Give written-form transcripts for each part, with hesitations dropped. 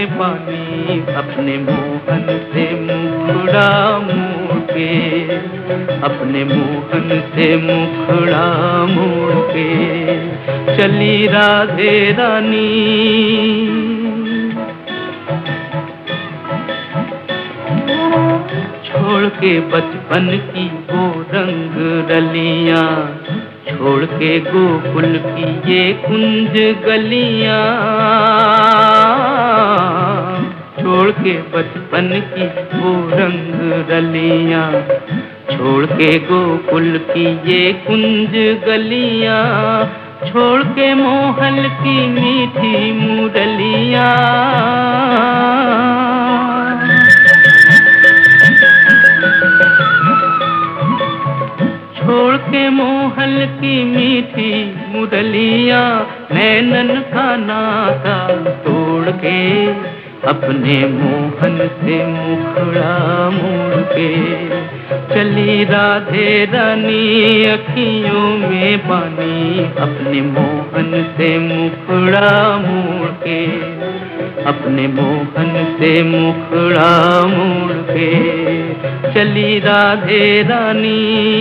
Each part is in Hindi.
में पानी, अपने मोहन से मुखड़ा मोड़ के, अपने मोहन से मुखड़ा मोड़ के चली राधे रानी। छोड़ के बचपन की वो रंग रलियां, छोड़ के गोकुल की ये कुंज गलियां, छोड़ के बचपन की वो रंग रलियां, छोड़ के गोकुल की ये कुंज गलियां, छोड़ के मोहन की मीठी मुरलियां, छोड़ के मोहन की मीठी मुरलियां, नैनन का नाता तोड़ के, अपने मोहन से मुखड़ा मोड़ के चली राधे रानी। अखियों में पानी, अपने मोहन से मुखड़ा मोड़ के, अपने मोहन से मुखड़ा मोड़ के चली राधे रानी।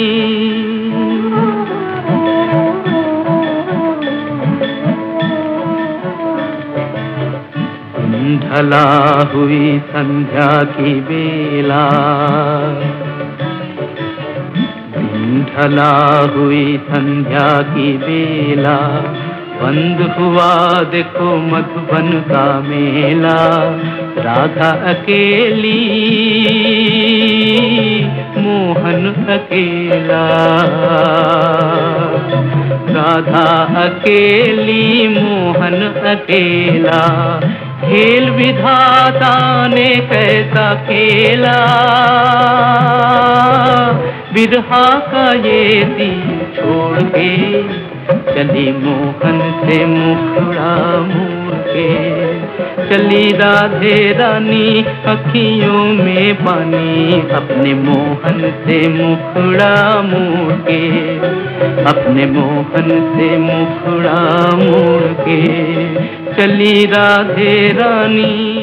ढला हुई संध्या की बेला, ढला हुई संध्या की बेला, बंद हुआ देखो मधुबन का मेला। राधा अकेली, मोहन अकेला, राधा अकेली, मोहन अकेला, खेल विधाता ने कैसा खेला। बिरहा का ये दिल छोड़ के चली मोहन से मुखड़ा मोड़ के चली राधे रानी। अखियों में पानी, अपने मोहन से मुखड़ा मोड़ के, अपने मोहन से मुखड़ा मोड़ के चली राधे रानी।